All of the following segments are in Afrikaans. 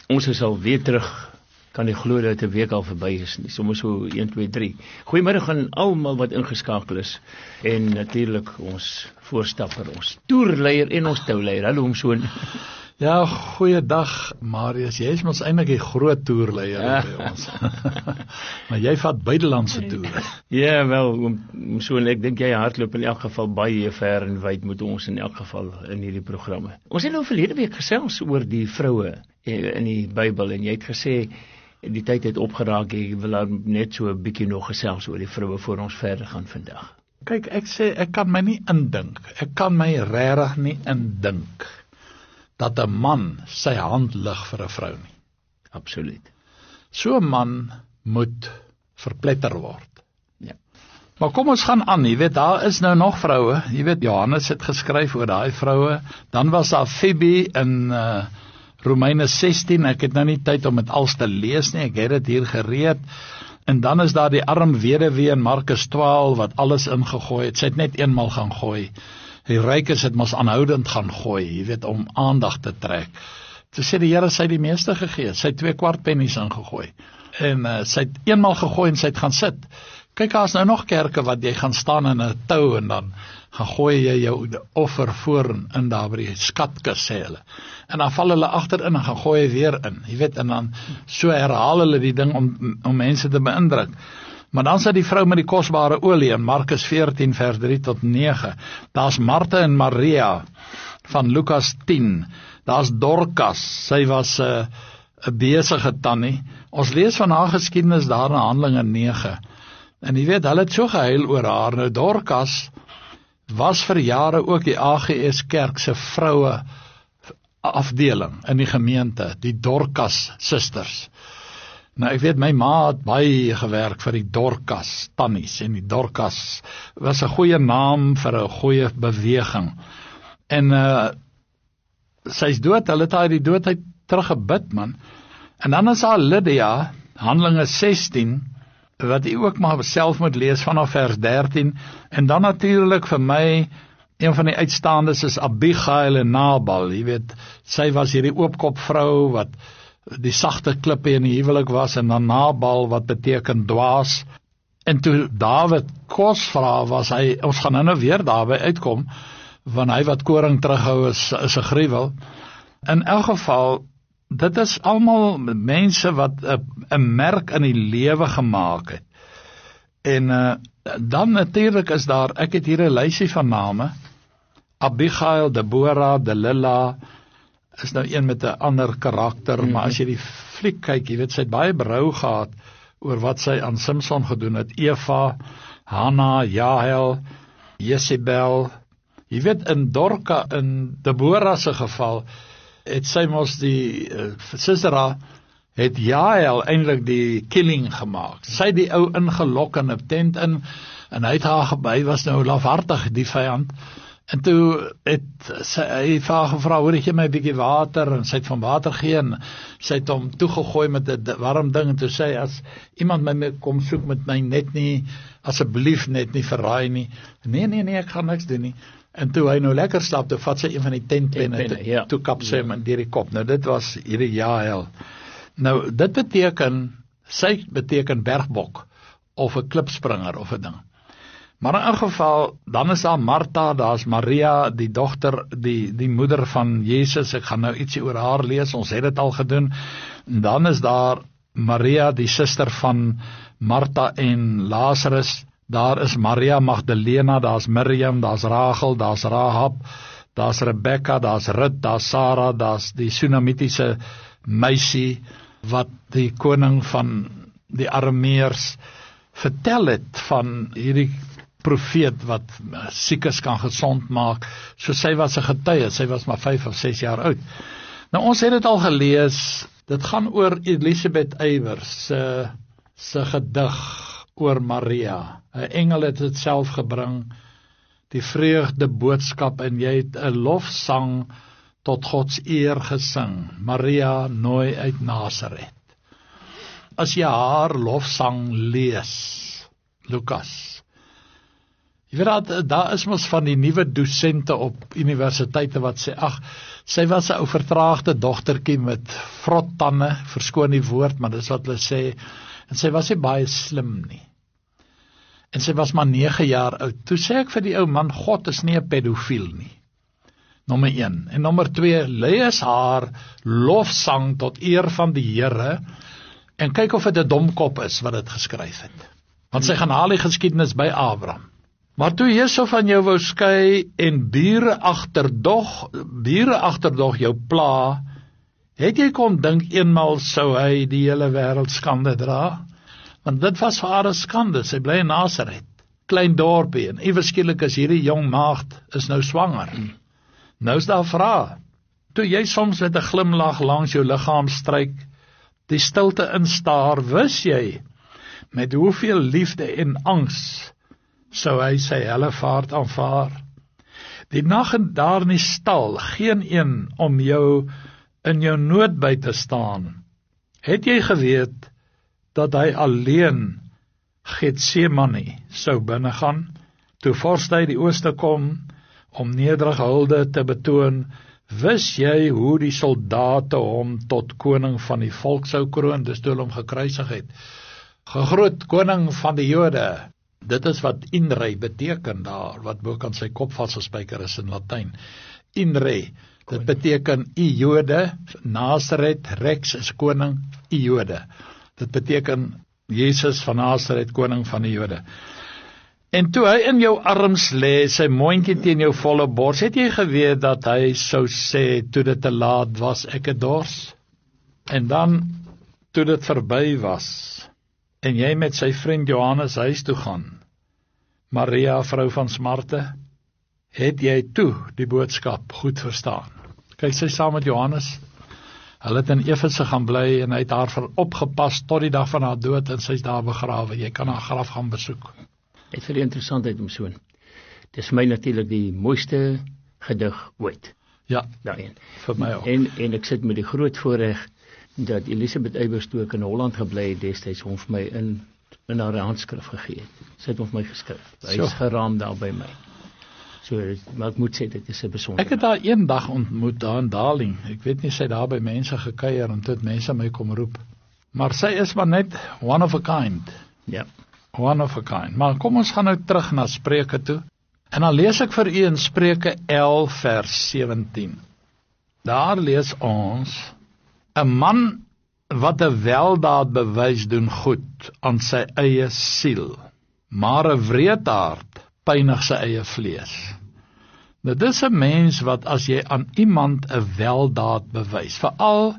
Ons is al weer terug, kan nie glo dat 'n week al verby is nie, sommer so 1, 2, 3. Goeiemiddag aan almal wat ingeskakel is, en natuurlik ons voorstapper, ons toerleier en ons touleier. Hallo Oomsoon. Ja, goeiedag Marius, jy is ons eintlik die groot toerleier by ons. Maar jy vat buitelandse toere. Ja, wel, Oomsoon, ek dink jy hardloop in elk geval baie ver en wyd met ons in elk geval in hierdie programme. Ons het nou verlede week gesels oor die vroue in die Bybel, en jy het gesê, die tyd het opgeraak, ek wil daar net so 'n bietjie nog gesels oor die vroue voor ons verder gaan vandag. Kyk, ek sê, ek kan my nie indink, ek kan my regtig nie indink, dat 'n man sy hand lig vir 'n vrou nie. Absoluut. So 'n man moet verpletter word. Ja. Maar kom ons gaan aan, jy weet, daar is nou nog vroue, jy weet, Johannes het geskryf oor daai vroue, dan was daar Phoebe in Romeine 16, ek het nou nie tyd om dit als te lees nie, ek het dit hier gereed, en dan is daar die arm weduwee in Markus 12, wat alles ingegooi het, sy het net eenmaal gaan gooi, die rykes het mos aanhoudend gaan gooi, jy weet, om aandag te trek, toe sê die Here, sy het die meeste gegee, sy het 2 kwart pennies ingegooi, en sy het eenmaal gegooi en sy het gaan sit. Kyk, daar is nou nog kerke wat jy gaan staan in 'n tou en dan gaan gooi jy jou offer voor in daar by die skatkis, sê hulle. En dan val hulle agterin en gaan gooi weer in. Jy weet, en dan so herhaal hulle die ding om mense te beïndruk. Maar dan sit die vrou met die kosbare olie in Markus 14 vers 3 tot 9. Daar's Martha en Maria van Lukas 10. Daar's Dorcas, sy was 'n besige tannie. Ons lees van haar geskiedenis daar in Handelinge 9. En jy weet, hulle het so gehuil oor haar. Nou Dorcas was vir jare ook die AGS Kerk se vroue afdeling in die gemeente, die Dorcas Sisters. Nou ek weet, my ma het baie gewerk vir die Dorcas tannies, en die Dorcas was 'n goeie naam vir 'n goeie beweging. En sy's dood, hulle het haar die doodheid teruggebid, man. En dan is daar Lydia, Handelinge 16, wat jy ook maar self moet lees vanaf vers 13, en dan natuurlik vir my, een van die uitstaandes is Abigail en Nabal, jy weet, sy was hierdie oopkop vrou, wat die sagte klippe in die huwelik was, en dan Nabal, wat beteken dwaas, en toe Dawid kos vra, was hy, ons gaan nou weer daarby uitkom, want hy wat koring terughou is 'n gruwel. In elk geval, dit is almal mense wat 'n merk in die lewe gemaak het. En dan natuurlik is daar, ek het hier 'n lysie van name, Abigail, Deborah, Delila, is nou een met 'n ander karakter, maar as jy die fliek kyk, jy weet, sy het baie berou gehad oor wat sy aan Samson gedoen het, Eva, Hanna, Jael, Jezebel, jy weet, in Dorca, in Deborah se geval, het sy mos die Sisera, het Jael eintlik die killing gemaak. Sy het die ou ingelok in 'n tent in, en hy het haar gebei, was nou lafhartig die vyand, en toe het hy vir haar gevra, hoor jy my 'n bietjie water, en sy het van water gegee, en sy het hom toegegooi met 'n warm ding, en toe sê, as iemand my kom soek met my, net nie, asseblief net nie verraai nie, nee, ek gaan niks doen nie. En toe hy nou lekker slaap, toe vat sy een van die tentpenne, toe kap sy hom in die kop. Nou dit was hierdie Jael. Nou dit beteken, sy beteken bergbok, of 'n klipspringer, of 'n ding. Maar in 'n geval, dan is daar Martha, daar's Maria, die dogter, die moeder van Jesus, ek gaan nou ietsie oor haar lees, ons het dit al gedoen. En dan is daar Maria, die suster van Martha en Lazarus, daar is Maria Magdalena, daar's Miriam, daar's Rachel, daar's Rahab, daar's Rebekka, daar's Rut, daar's Sarah, daar's die Sunamitiese meisie, wat die koning van die Arameërs vertel het van hierdie profeet wat siekes kan gesond maak, so sy was 'n getuie, sy was maar 5 of 6 jaar oud. Nou ons het dit al gelees, dit gaan oor Elisabeth Eybers se gedig oor Maria. 'n Engel het dit self gebring, die vreugde boodskap, en jy het 'n lofsang tot Gods eer gesing, Maria nooi uit Nasaret. As jy haar lofsang lees, Lukas, jy weet dat, daar is mos van die nuwe dosente op universiteite wat sê, ag, Sy was 'n ou vertraagde dogtertjie met vrottande, verskoon die woord, maar dis wat hulle sê, en sy was nie baie slim nie. En sy was maar 9 jaar oud. Toe sê ek vir die ou man, God is nie 'n pedofiel nie. Nommer 1. En nommer 2, lees haar lofsang tot eer van die Here, en kyk of dit 'n domkop is wat dit geskryf het. Want sy gaan haal die geskiedenis by Abraham. Maar toe Jesu van jou wou skei en bure agterdog jou pla, het jy kon dink eenmal sou hy die hele wêreld skande dra? Want dit was vir haar 'n skande. Sy bly in Nasaret, klein dorpie, en iewers skielik is hierdie jong maagd is nou swanger. Nou is daar vrae. Toe jy soms met 'n glimlag langs jou liggaam stryk, die stilte instaar, wis jy met hoeveel liefde en angs sou hy sy hellevaart aanvaar. Die nag en daar in die stal, geen een om jou in jou nood by te staan. Het jy geweet dat hy alleen Getsemane sou binnegaan, toe vorste hy die ooste kom om nederige hulde te betoon? Wis jy hoe die soldate hom tot koning van die volk sou kroon? Dis toe hulle hom gekruisig het. Gegroet koning van die Jode. Dit is wat inre beteken daar, wat bo kan sy kop vasgespijker is in Latyn. Inre, dit beteken Jode, Nasaret, Rex is koning, Jode. Dit beteken Jesus van Nasaret, koning van die Jode. En toe hy in jou arms lê, sy mondjie teen jou volle bors, het jy geweet dat hy sou sê, toe dit te laat was, ek het dors? En dan, toe dit verby was, en jy met sy vriend Johannes huis toe gaan, Maria, vrou van smarte, het jy toe die boodskap goed verstaan? Kyk, sy saam met Johannes, hulle het in Efese gaan bly, en hy het haar opgepas tot die dag van haar dood, en sy is daar begrawe. Jy kan haar graf gaan besoek. Het vir die interessantheid om soon. Dit is my natuurlik die mooiste gedig ooit. Ja, daarin. Vir my ook. En ek sit met die groot voorreg dat Elisabeth Eiberstoe in Holland gebly het destyds hom vir my in haar handskrif gegee het. Sy het hom vir my geskryf. Hy is geraam daar by my. So, maar ek moet sê, dit is 'n besonder. Ek het daar een dag ontmoet daar in Darling. Ek weet nie, sy daar by mense gekuier en tot mense my kom roep. Maar sy is maar net one of a kind. Ja. One of a kind. Maar kom ons gaan nou terug na Spreuke toe. En dan lees ek vir u in Spreuke 11 vers 17. Daar lees ons: 'n man wat 'n weldaad bewys doen goed aan sy eie siel, maar 'n wreedaard pynig sy eie vlees. Nou dis 'n mens wat as jy aan iemand 'n weldaad bewys, veral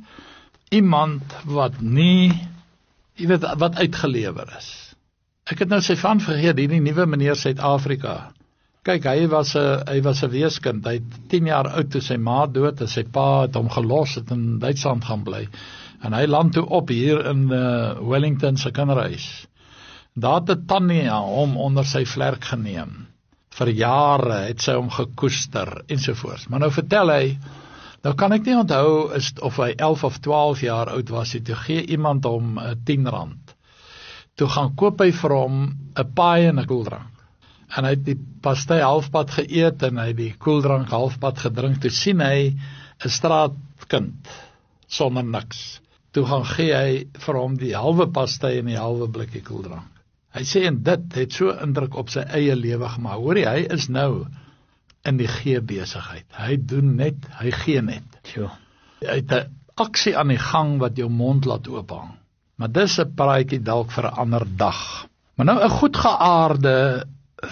iemand wat nie, jy weet, wat uitgelewer is. Ek het nou sy van vergeet, hierdie nuwe meneer Suid-Afrika. Kyk, hy was 'n weeskind. Hy het 10 jaar oud toe sy ma dood en sy pa het hom gelos, het in Duitsland gaan bly. En hy land toe op hier in Wellington se kinderhuis. Daar het Tanya hom onder sy vlerk geneem. Vir jare het sy hom gekoester ensovoorts. Maar nou vertel hy, nou kan ek nie onthou of hy 11 of 12 jaar oud was, toe gee iemand hom R10. Toe gaan koop hy vir hom 'n paai en 'n koeldrank. En hy het die pastei halfpad geëet en hy het die koeldrank halfpad gedrink. Toe sien hy 'n straatkind sonder niks. Toe gaan gee hy vir hom die halwe pastei en die halwe blikkie koeldrank. Hy sê, en dit het so indruk op sy eie lewe gemaak. Hoorie, hy is nou in die gee besigheid. Hy doen net, hy gee net. Sure. Hy het 'n aksie aan die gang wat jou mond laat oophang. Maar dis 'n praatjie dalk vir 'n ander dag. Maar nou 'n goedgeaarde,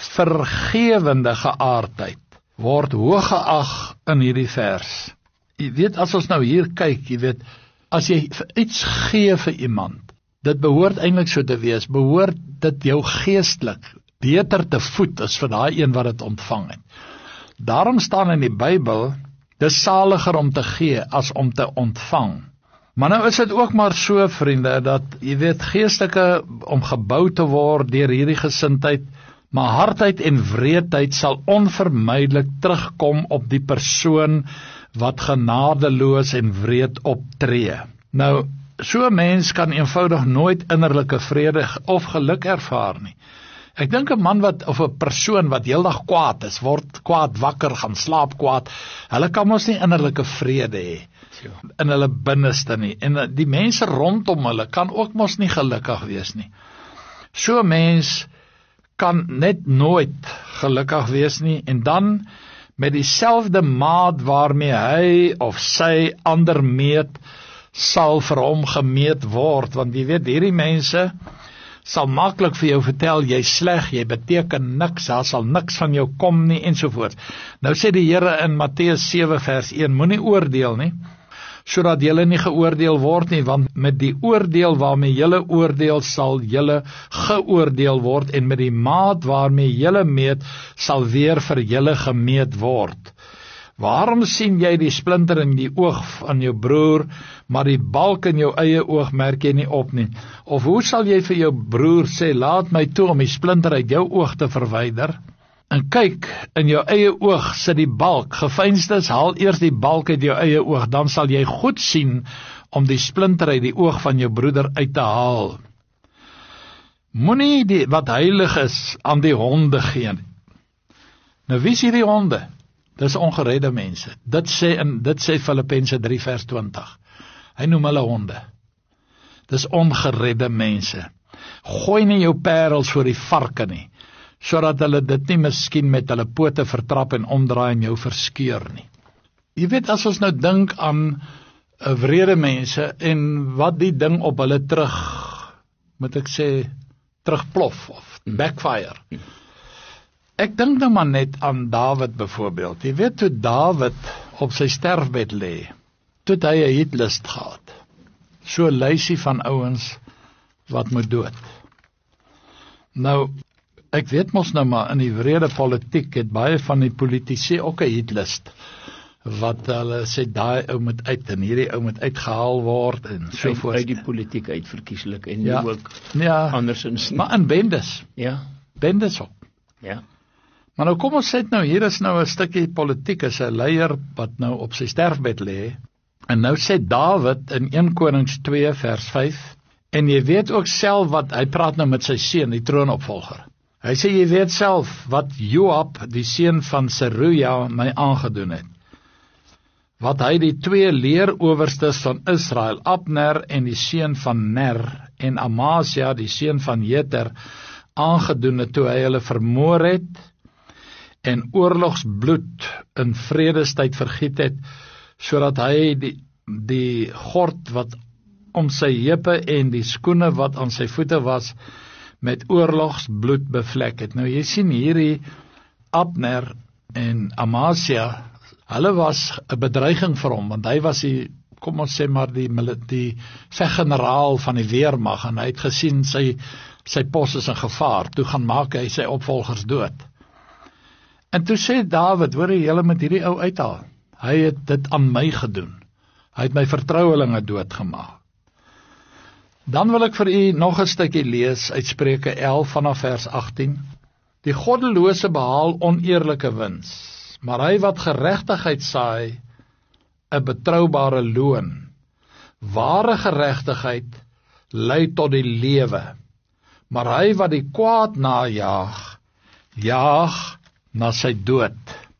vergewende geaardheid word hoog geag in hierdie vers. Jy weet, as ons nou hier kyk, jy weet, as jy iets gee vir iemand, dit behoort eintlik so te wees, behoort dit jou geestelik beter te voed as vir daai een wat dit ontvang het. Daarom staan in die Bybel, dis saliger om te gee as om te ontvang. Maar nou is dit ook maar so, vriende, dat jy weet, geestelike om gebou te word deur hierdie gesindheid, maar hardheid en wreedheid sal onvermydelik terugkom op die persoon wat genadeloos en wreed optree. Nou, so 'n mens kan eenvoudig nooit innerlike vrede of geluk ervaar nie. Ek dink 'n man of 'n persoon wat heeldag kwaad is, word kwaad wakker, gaan slaap kwaad, hulle kan mos nie innerlike vrede hê in hulle binneste nie, en die mense rondom hulle kan ook mos nie gelukkig wees nie. So 'n mens kan net nooit gelukkig wees nie, en dan met dieselfde maat waarmee hy of sy ander meet, sal vir hom gemeet word, want jy weet, hierdie mense sal maklik vir jou vertel, jy sleg, jy beteken niks, daar sal niks van jou kom nie, ensovoorts. Nou sê die Here in Matteus 7 vers 1, moenie oordeel nie, sodat julle nie geoordeel word nie, want met die oordeel waarmee julle oordeel, sal julle geoordeel word, en met die maat waarmee julle meet, sal weer vir julle gemeet word. Waarom sien jy die splinter in die oog van jou broer, maar die balk in jou eie oog merk jy nie op nie? Of hoe sal jy vir jou broer sê, laat my toe om die splinter uit jou oog te verwyder? En kyk, in jou eie oog sit die balk, geveinsdes, haal eers die balk uit jou eie oog, dan sal jy goed sien om die splinter uit die oog van jou broeder uit te haal. Moenie wat heilig is aan die honde gee. Nou wie is hierdie honde? Dis ongeredde mense. Dit sê Filippense 3 vers 20. Hy noem hulle honde. Dis ongeredde mense. Gooi nie jou parels voor die varke nie, sodat hulle dit nie miskien met hulle pote vertrap en omdraai en jou verskeur nie. Jy weet, as ons nou dink aan wrede mense en wat die ding op hulle terugplof of backfire. Ek dink nou maar net aan Dawid byvoorbeeld. Jy weet, toe Dawid op sy sterfbed lê, toe hy 'n hitlust gehad. So 'n lysie van ouens wat moet dood. Nou, ek weet mos nou maar, in die wrede politiek het baie van die politici ook 'n hitlust, wat hulle sê, daai ou moet uit, en hierdie ou moet uitgehaal word, en so voort. Uit die politiek uitverkieslik, en ja, ook andersins. Maar in bendes. Ja. Bendes ook. Ja. Maar nou kom ons sê nou, hier is nou 'n stukkie politiek, is 'n leier wat nou op sy sterfbed lê, en nou sê Dawid in 1 Konings 2 vers 5, en jy weet ook self wat, hy praat nou met sy seun, die troonopvolger. Hy sê, jy weet self wat Joab, die seun van Seruja, my aangedoen het. Wat hy die 2 leerowerstes van Israel, Abner en die seun van Ner, en Amasia, die seun van Jeter, aangedoen het, toe hy hulle vermoor het, en oorlogsbloed in vredestyd vergiet het, sodat hy die gord wat om sy heupe en die skoene wat aan sy voete was, met oorlogsbloed bevlek het. Nou jy sien hierdie Abner en Amasia, hulle was 'n bedreiging vir hom, want hy was die, kom ons sê maar, die veggeneraal van die weermag, en hy het gesien sy pos is in gevaar, toe gaan maak hy sy opvolgers dood. En toe sê Dawid, hoor jy, julle moet hierdie ou uithaal. Hy het dit aan my gedoen. Hy het my vertrouelinge doodgemaak. Dan wil ek vir u nog 'n stukkie lees uit Spreuke 11 vanaf vers 18. Die goddelose behaal oneerlike wins, maar hy wat geregtigheid saai, 'n betroubare loon. Ware geregtigheid lei tot die lewe, maar hy wat die kwaad najaag, jaag na sy dood.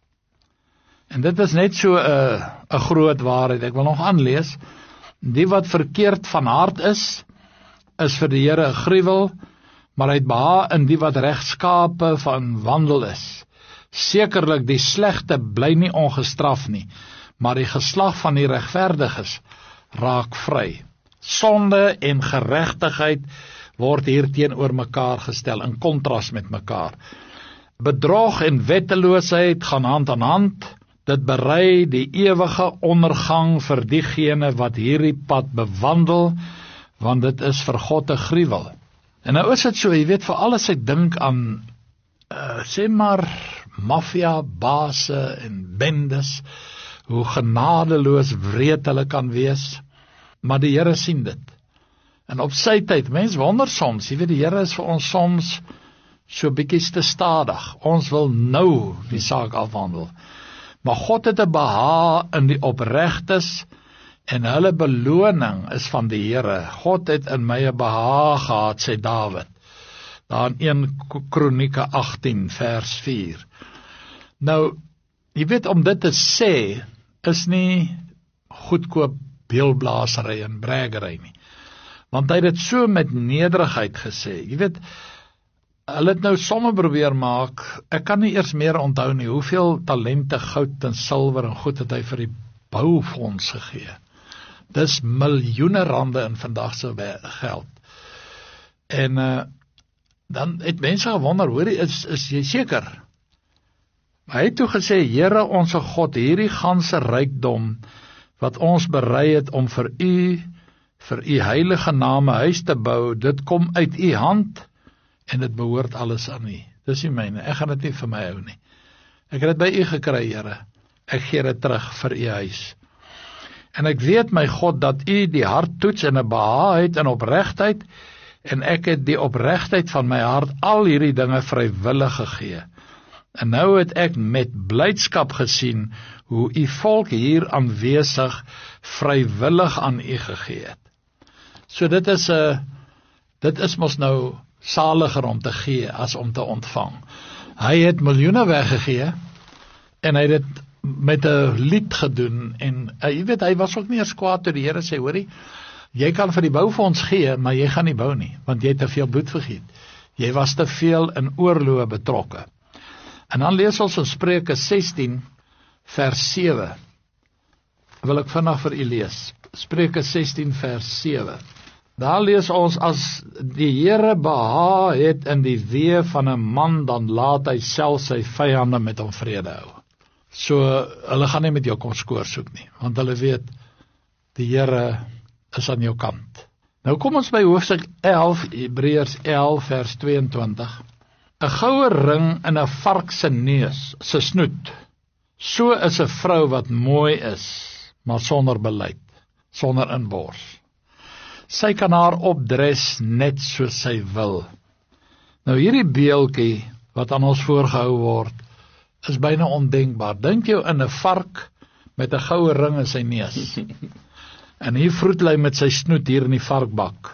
En dit is net so 'n groot waarheid. Ek wil nog aanlees. Die wat verkeerd van hart is vir die Here 'n gruwel, maar hy het behaag in die wat regskape van wandel is. Sekerlik die slegte bly nie ongestraf nie, maar die geslag van die regverdiges raak vry. Sonde en geregtigheid word hier teenoor mekaar gestel, in kontras met mekaar. Bedrog en wetteloosheid gaan hand aan hand. Dit berei die ewige ondergang vir diegene wat hierdie pad bewandel, want dit is vir God 'n gruwel. En nou is dit so, jy weet, vir alles ek dink aan, sê maar, maffia, base en bendes, hoe genadeloos wreed hulle kan wees, maar die Here sien dit. En op sy tyd, mens wonder soms, jy weet, die Here is vir ons soms so bietjie te stadig. Ons wil nou die saak afhandel. Maar God het 'n behaag in die opregtes, en hulle beloning is van die Here. God het in my 'n behaag gehad, sê Dawid. daar in 1 Kronieke 18 vers 4. Nou, jy weet, om dit te sê, is nie goedkoop beelblaasery en braggery nie. Want hy het dit so met nederigheid gesê. Jy weet, hulle het nou somme probeer maak, ek kan nie eers meer onthou nie, hoeveel talente goud en silwer en goed het hy vir die boufonds gegee. Dis miljoene rande in vandagse geld. En dan het mense gewonder, hoorie, is jy seker? Hy het toe gesê, Here onse God, hierdie ganse rykdom, wat ons berei het om vir u heilige name huis te bou, dit kom uit u hand, en dit behoort alles aan u. Dis nie myne, ek gaan dit nie vir my hou nie. Ek het dit by u gekry, Here. Ek gee dit terug vir u huis. En ek weet, my God, dat u die hart toets en 'n behaag het in opregtheid, en ek het die opregtheid van my hart al hierdie dinge vrywillig gegee. En nou het ek met blydskap gesien hoe u volk hier aanwesig vrywillig aan u gegee het. So dit is mos nou saliger om te gee as om te ontvang. Hy het miljoene weggegee en hy het dit met 'n lied gedoen en jy weet, hy was ook nie eens kwaad toe die Here sê, hoorie, jy kan vir die boufonds gee, maar jy gaan nie bou nie, want jy het te veel bloed vergiet. Jy was te veel in oorloë betrokke. En dan lees ons in Spreuke 16 vers 7. Wil ek vinnig vir u lees. Spreuke 16 vers 7. Daar lees ons, as die Here behaag het in die weë van 'n man, dan laat hy self sy vyande met hom vrede hou. So, hulle gaan nie met jou kom skoor soek nie, want hulle weet, die Here is aan jou kant. Nou kom ons by hoofstuk 11, Hebreërs 11 vers 22. 'n goue ring in 'n vark se neus, se snoet. So is 'n vrou wat mooi is, maar sonder beleid, sonder inbors. Sy kan haar opdres net soos sy wil. Nou hierdie beeldjie wat aan ons voorgehou word, is byna ondenkbaar. Dink jou in 'n vark met 'n goue ring in sy neus. En hier vroetel hy met sy snoet hier in die varkbak.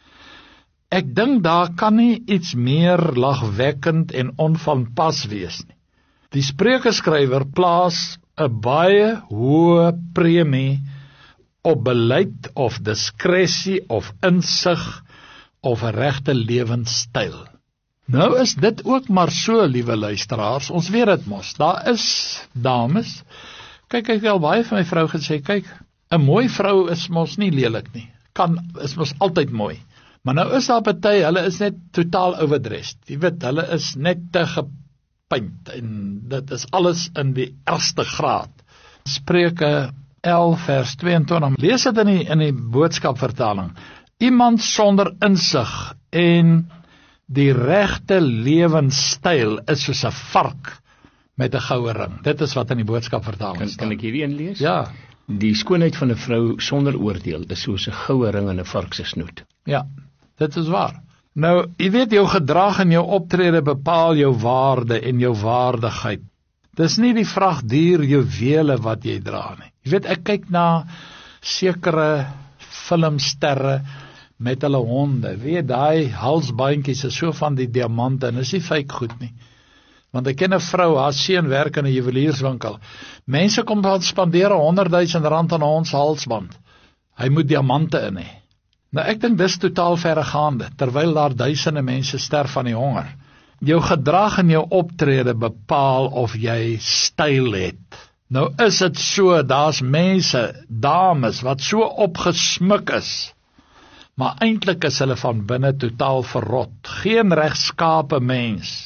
Ek dink daar kan nie iets meer lagwekkend en onvanpas wees nie. Die Spreukeskrywer plaas 'n baie hoë premie op beleid of diskresie of insig of 'n regte lewenstyl. Nou is dit ook maar so, liewe luisteraars, ons weet dit mos, daar is dames, kyk, ek het al baie van my vrou gesê, kyk, 'n mooi vrou is mos nie lelik nie, is mos altyd mooi. Maar nou is daar party, hulle is net totaal overdressed. Jy weet, hulle is net te gepaint en dit is alles in die ergste graad. Spreuke 11 vers 22. Lees dit in die boodskapvertaling. Iemand sonder insig en die regte lewenstyl is soos 'n vark met 'n goue ring. Dit is wat in die boodskapvertaling staan. Kan ek hierdie een lees? Ja. Die skoonheid van 'n vrou sonder oordeel is soos 'n goue ring in 'n vark se snoet. Ja, dit is waar. Nou, jy weet, jou gedrag en jou optrede bepaal jou waarde en jou waardigheid. Dis nie die vragduur juwele wat jy dra nie. Jy weet, ek kyk na sekere filmsterre met hulle honde. Weet, daai halsbandjies is so van die diamante en is nie fake goed nie. Want ek ken 'n vrou, haar seun werk in 'n juwelierswinkel. Mense kom dan spandeer R100,000 aan ons halsband. Hy moet diamante in hê. Nou ek dink dis totaal verregaande, terwyl daar duisende mense sterf van die honger. Jou gedrag en jou optrede bepaal of jy styl het. Nou is dit so, daar's mense, dames, wat so opgesmik is, maar eintlik is hulle van binne totaal verrot. Geen regskape mens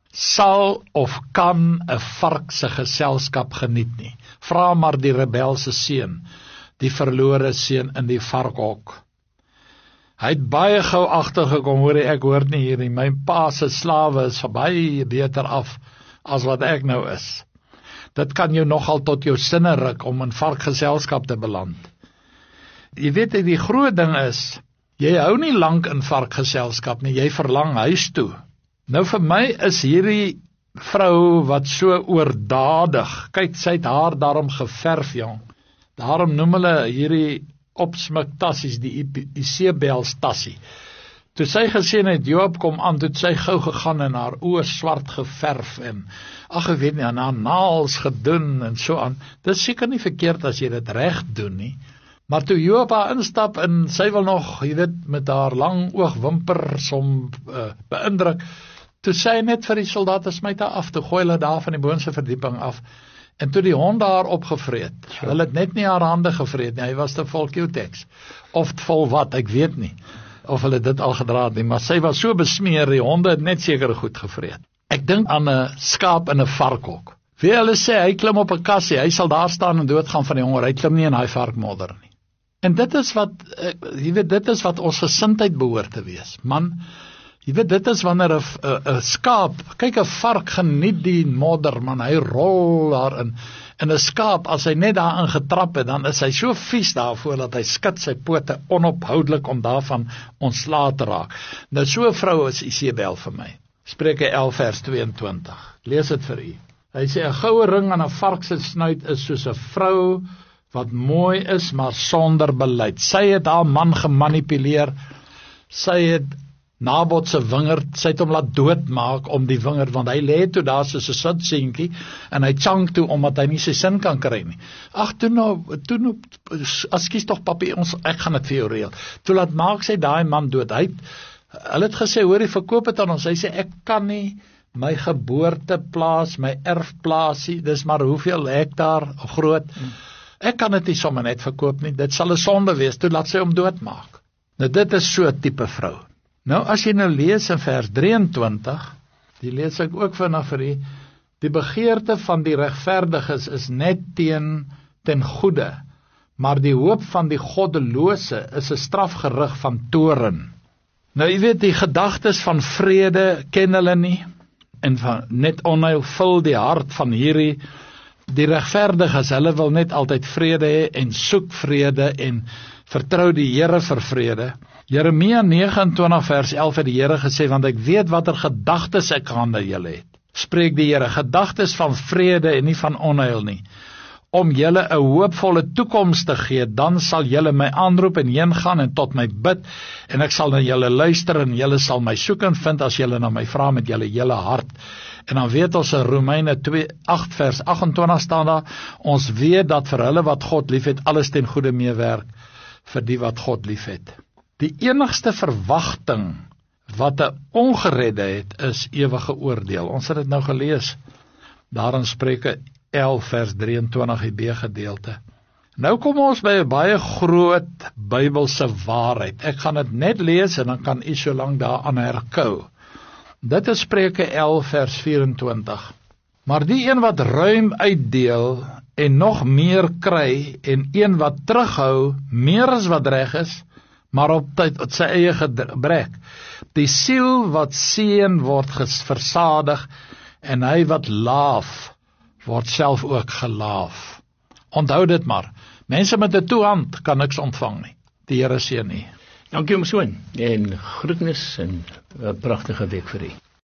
sal of kan 'n vark se geselskap geniet nie. Vra maar die rebelse seun, die verlore seun in die varkhok. Hy het baie gou agtergekom, hoor ek hoor nie hier nie, my pa se slawe is baie beter af as wat ek nou is. Dit kan jou nogal tot jou sinne ruk om in varkgeselskap te beland. Jy weet, die groot ding is, jy hou nie lank in varkgeselskap nie, jy verlang huis toe. Nou vir my is hierdie vrou wat so oordadig, kyk, sy het haar daarom geverf, jong. Daarom noem hulle hierdie opsmik tassies, die Isebels tassie. Toe sy gesien het Joab kom aan, toe het sy gou gegaan en haar oë swart geverf en ag ek weet nie, aan haar naels gedoen en so aan. Dit is seker nie verkeerd as jy dit reg doen nie. Maar toe Joab haar instap en sy wil nog, jy weet, met haar lang oogwimpers hom beïndruk, toe sê hy net vir die soldate smyt haar af, toe gooi hulle daar van die boonste verdieping af. En toe die honde haar opgevreet, hulle het net nie haar hande gevreet nie, hy was te vol Q-Tex, of vol wat, ek weet nie, of hulle dit al gedra het nie, maar sy was so besmeer, die honde het net seker goed gevreet. Ek dink aan 'n skaap in 'n varkhok. Wie hulle sê, hy klim op 'n kassie, hy sal daar staan en doodgaan van die honger, hy klim nie in daai varkmodder nie. En dit is wat, jy weet, dit is wat ons gesindheid behoort te wees, man. Jy weet, dit is wanneer 'n skaap, kyk 'n vark geniet die modder, man, hy rol daarin. En 'n skaap, as hy net daarin getrap het, dan is hy so vies daarvoor, dat hy skud sy pote onophoudelik om daarvan ontslae te raak. Nou so 'n vrou is Isabel vir my. Spreuke 11 vers 22. Lees dit vir u. Hy sê, 'n goue ring aan 'n vark se snuit is soos 'n vrou wat mooi is, maar sonder beleid. Sy het haar man gemanipuleer, sy het Nabot se wingerd, sy het hom laat doodmaak om die wingerd, want hy lê toe daar soos 'n sitseentjie, en hy chang toe, omdat hy nie sy sin kan kry nie. Ag, toe nou, ekskuus tog papi, ek gaan dit vir jou reël. Toe laat maak sy daai man dood. Hulle het gesê, hoor, verkoop het aan ons. Hy sê, ek kan nie my geboorteplaas, my erfplaasie, dis maar hoeveel hektaar groot, ek kan dit nie sommer net verkoop nie, dit sal 'n sonde wees, toe laat sy hom doodmaak. Nou dit is so 'n tipe vrou. Nou as jy nou lees in vers 23, die lees ek ook vinnig vir u, die begeerte van die regverdiges is net ten goede, maar die hoop van die goddelose is 'n strafgerig van toorn. Nou jy weet, die gedagtes van vrede ken hulle nie, en van net onheil vul die hart van hierdie, die regverdiges, hulle wil net altyd vrede hê, en soek vrede, en vertrou die Here vir vrede. Jeremia 29 vers 11 het die Here gesê, want ek weet watter gedagtes ek aan julle het. Spreek die Here, gedagtes van vrede en nie van onheil nie, om julle 'n hoopvolle toekoms te gee, dan sal julle my aanroep en heen gaan en tot my bid, en ek sal na julle luister en julle sal my soek en vind as julle na my vra met julle hele hart. En dan weet ons in Romeine 8 vers 28 staan daar, ons weet dat vir hulle wat God liefhet, alles ten goeie meewerk vir die wat God liefhet. Die enigste verwagting wat 'n ongeredde het, is ewige oordeel. Ons het dit nou gelees, daar in Spreuke 11 vers 23 die B-gedeelte. Nou kom ons by 'n baie groot Bybelse waarheid. Ek gaan dit net lees en dan kan u so lank daaraan herkou. Dit is Spreuke 11 vers 24. Maar die een wat ruim uitdeel en nog meer kry, en een wat terughou meer as wat reg is, maar op sy eie gebrek. Die siel wat seën word versadig, en hy wat laaf word self ook gelaaf. Onthou dit maar, mense met 'n toe hand kan niks ontvang nie. Die Here seën u. Dankie om so en groetnis en 'n pragtige week vir u.